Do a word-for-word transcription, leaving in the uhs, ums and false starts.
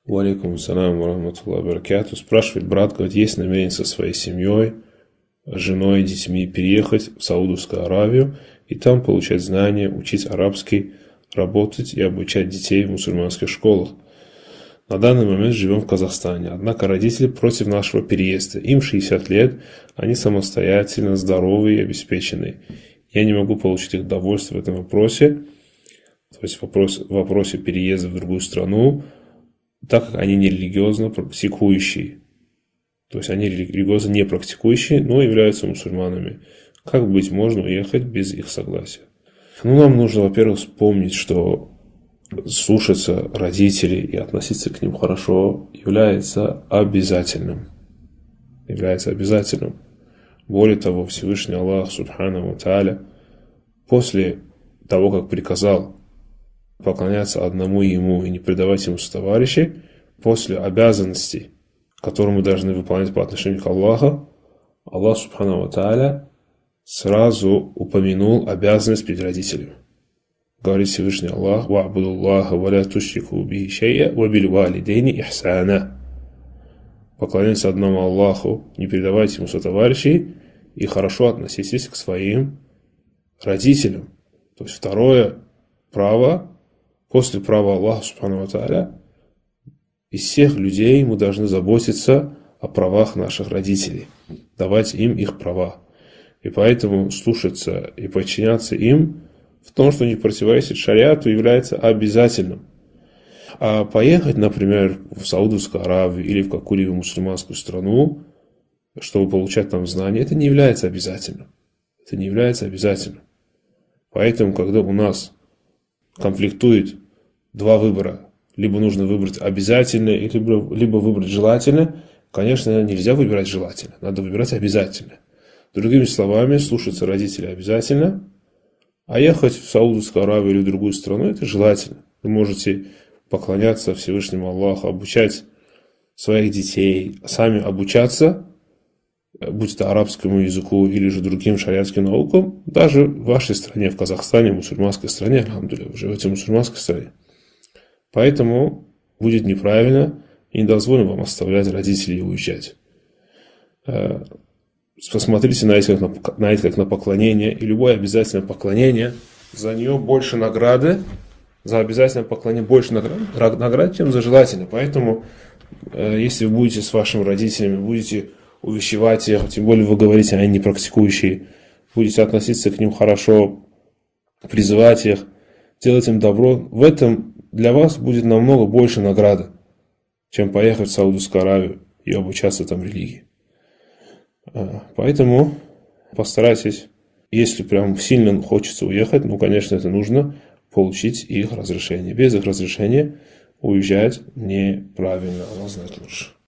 Валейкум ассалям ва рахматуллахи ва баракатуху. Спрашивает брат, говорит, есть намерение со своей семьей, женой, детьми переехать в Саудовскую Аравию и там получать знания, учить арабский, работать и обучать детей в мусульманских школах. На данный момент живем в Казахстане, однако родители против нашего переезда. Им шестьдесят лет, они самостоятельно, здоровые и обеспеченные. Я не могу получить их удовольствие в этом вопросе, то есть в вопросе, в вопросе переезда в другую страну, так как они не религиозно практикующие. То есть они религиозно не практикующие, но являются мусульманами. Как быть, можно уехать без их согласия? Ну, нам нужно, во-первых, вспомнить, что слушаться родителей и относиться к ним хорошо является обязательным. Является обязательным. Более того, Всевышний Аллах, Субхану ва Тааля, после того, как приказал поклоняться одному Ему и не предавать Ему сотоварищей, после обязанностей, которые мы должны выполнять по отношению к Аллаху, Аллах Субхану ва Тааля сразу упомянул обязанность перед родителями. Говорит Всевышний Аллах: «Ва'будуллаха ва ля тушрику бихи шай'а ва бил валидейни ихсана». Поклоняйтесь одному Аллаху, не передавайте Ему сотоварищей и хорошо относитесь к своим родителям. То есть второе право, после права Аллаха Субхану ва Тааля, из всех людей мы должны заботиться о правах наших родителей, давать им их права. И поэтому слушаться и подчиняться им в том, что не противоречит шариату, является обязательным. А поехать, например, в Саудовскую Аравию или в какую-либо мусульманскую страну, чтобы получать там знания, это не является обязательным. Это не является обязательным. Поэтому, когда у нас конфликтует два выбора, либо нужно выбрать обязательно, либо, либо выбрать желательно, конечно, нельзя выбирать желательно, надо выбирать обязательно. Другими словами, слушаться родителей обязательно, а ехать в Саудовскую Аравию или в другую страну, это желательно. Вы можете поклоняться Всевышнему Аллаху, обучать своих детей, сами обучаться, будь это арабскому языку или же другим шариатским наукам, даже в вашей стране, в Казахстане, в мусульманской стране, альхамдулилля, вы живете в мусульманской стране. Поэтому будет неправильно и не дозволено вам оставлять родителей и уезжать. Посмотрите на это, как на, на это как на поклонение, и любое обязательное поклонение, за нее больше награды, за обязательное поклонение больше наград, наград, чем за желательное. Поэтому, если вы будете с вашими родителями, будете увещевать их, тем более вы говорите, они не практикующие, будете относиться к ним хорошо, призывать их, делать им добро, в этом для вас будет намного больше награды, чем поехать в Саудовскую Аравию и обучаться там религии. Поэтому постарайтесь, если прям сильно хочется уехать, ну, конечно, это нужно получить их разрешение. Без их разрешения уезжать неправильно, Allah знает лучше.